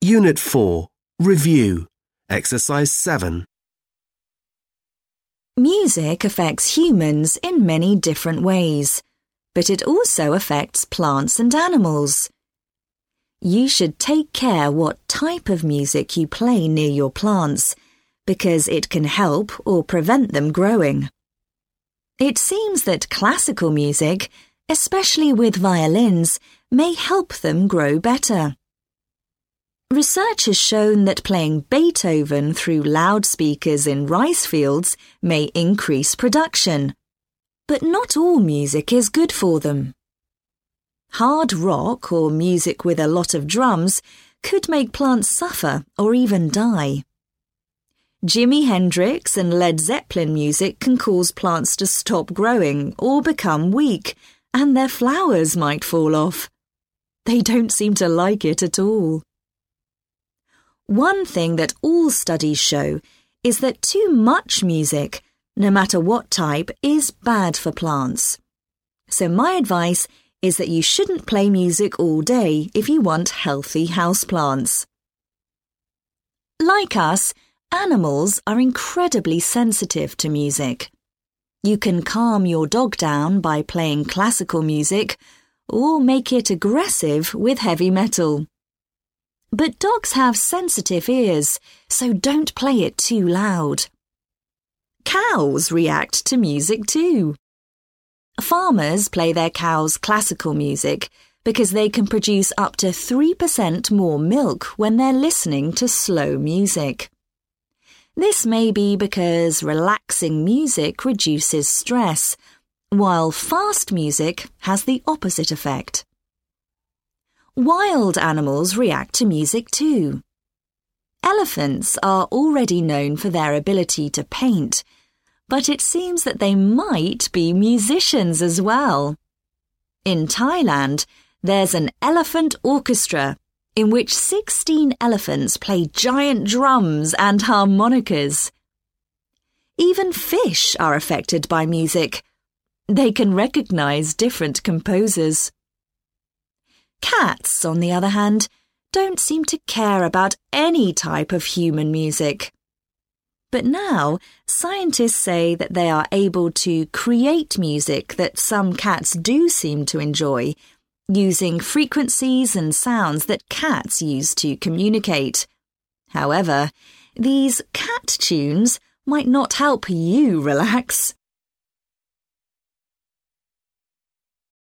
Unit 4. Review. Exercise 7. Music affects humans in many different ways, but it also affects plants and animals. You should take care what type of music you play near your plants, because it can help or prevent them growing. It seems that classical music, especially with violins, may help them grow better. Research has shown that playing Beethoven through loudspeakers in rice fields may increase production. But not all music is good for them. Hard rock or music with a lot of drums could make plants suffer or even die. Jimi Hendrix and Led Zeppelin music can cause plants to stop growing or become weak, and their flowers might fall off. They don't seem to like it at all. One thing that all studies show is that too much music, no matter what type, is bad for plants. So my advice is that you shouldn't play music all day if you want healthy houseplants. Like us, animals are incredibly sensitive to music. You can calm your dog down by playing classical music or make it aggressive with heavy metal. But dogs have sensitive ears, so don't play it too loud. Cows react to music too. Farmers play their cows classical music because they can produce up to 3% more milk when they're listening to slow music. This may be because relaxing music reduces stress, while fast music has the opposite effect. Wild animals react to music too. Elephants are already known for their ability to paint, but it seems that they might be musicians as well. In Thailand, there's an elephant orchestra in which 16 elephants play giant drums and harmonicas. Even fish are affected by music. They can recognize different composers. Cats, on the other hand, don't seem to care about any type of human music. But now, scientists say that they are able to create music that some cats do seem to enjoy, using frequencies and sounds that cats use to communicate. However, these cat tunes might not help you relax.